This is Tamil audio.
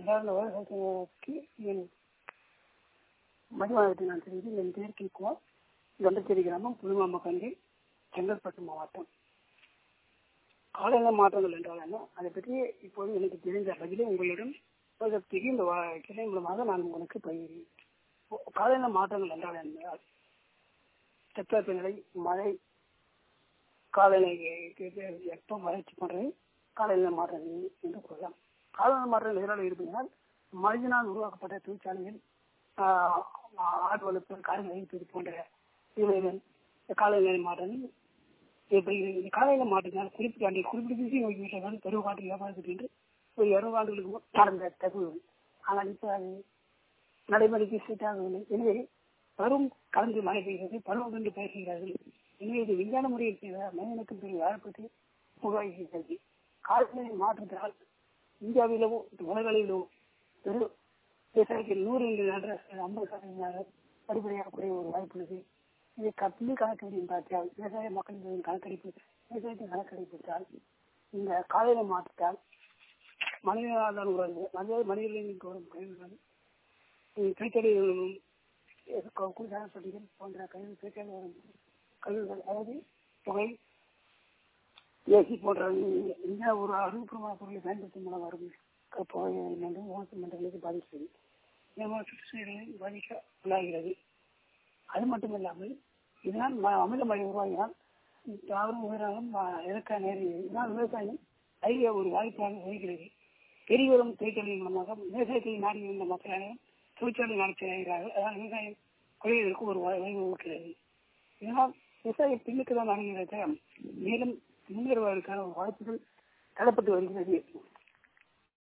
அன்றாட விவசாயத்துக்கு என் மதிவாதத்தை நான் தெரிவித்து என் பேர் கேட்குவோம். தொண்டச்சேரி கிராமம், புதுமாமக்கண்டி, செங்கல்பட்டு மாவட்டம். காலநிலை மாற்றங்கள் என்றால் என்ன, அதை பற்றி இப்போது எனக்கு தெரிந்த பதிலை உங்களிடம் இந்த கிளை மூலமாக நான் உங்களுக்கு பகிர்கிறேன். காலநிலை மாற்றங்கள் என்றால் என்ன? தட்பவெப்பநிலை, மழை, காலநிலை வெப்பம், வறட்சி போன்றவை காலநிலை மாற்றங்கள் என்று கூறலாம். காலநிலை மாற்றங்கள் எதிராக இருப்பதால் மனிதனால் உருவாக்கப்பட்ட தொழிற்சாலைகள், ஆடு வளர்ப்பு, காடுகளை அழிப்பது போன்ற இவைகள் காலநிலை மாற்றங்கள் ஏற்படுகிறது. இந்த காலநிலை மாற்றத்தினால் குறிப்பிட்ட திசை நோக்கி விட்டால் பருவ காற்று வியாபாரத்துக்கு என்று ஒரு 200 ஆண்டுகளுக்கு நடந்த தகவல். ஆனால் இப்போ அது நடைமுறைக்கு சீட்டாகவில்லை. எனவே பருவம் கலந்து மழை பெய்கிறது, பருவம் கண்டு பயிர் செய்கிறார்கள். எனவே இது விஞ்ஞான முறையில் செய்த மனிதனுக்கும் பெரிய வாய்ப்பை உருவாகிறது. காலநிலை மாற்றத்தினால் இந்தியாவிலோ உலக அளவிலோ பெரும் விவசாயிகள் 100 படிப்படியாக குறைய ஒரு வாய்ப்பு உள்ளது. இதை புள்ளி கணக்கெடுப்பு பார்த்தால், விவசாய மக்களின் விவசாயத்தின் கணக்கெடுப்பிட்டால் இந்த காலநிலை மாற்றத்தால் மனிதனால் உருவாகிறது. மனிதர்களுக்கு வரும் கழிவுகள், கைத்தறிகளும் குளிர்சாதன போன்ற கைத்தறி வரும் கழிவுகள், அதாவது புகை, ஏசி போன்ற இந்த ஒரு அறிவுபூர்வமான பொருளை பயன்படுத்தும் மூலம் வரும் புகை மண்டலங்களுக்கு பாதிக்கிறது. சுற்றுச்சூழலை பாதிக்க உள்ளாகிறது. அது மட்டுமில்லாமல் இதனால் அமில மழை உருவாகினால் தாவரம் உயிரினம் இறக்க நேரிடுகிறது. இதனால் விவசாயம் அதிக ஒரு வாய்ப்பாக வருகிறது. பெரியவரும் தொழிற்சாலை மூலமாக விவசாயத்தை நாடி வந்த மக்கள் தொழிற்சாலை நடத்துகிறார்கள். அதனால் விவசாயம் குறைவதற்கு ஒரு வாய்ப்பு இருக்கிறது. இதனால் விவசாயம் பின்னுக்கு தான் அணுகிறது. மேலும் முன்னேறுவதற்கான வாய்ப்புகள் தரப்பட்டு வருகிறது.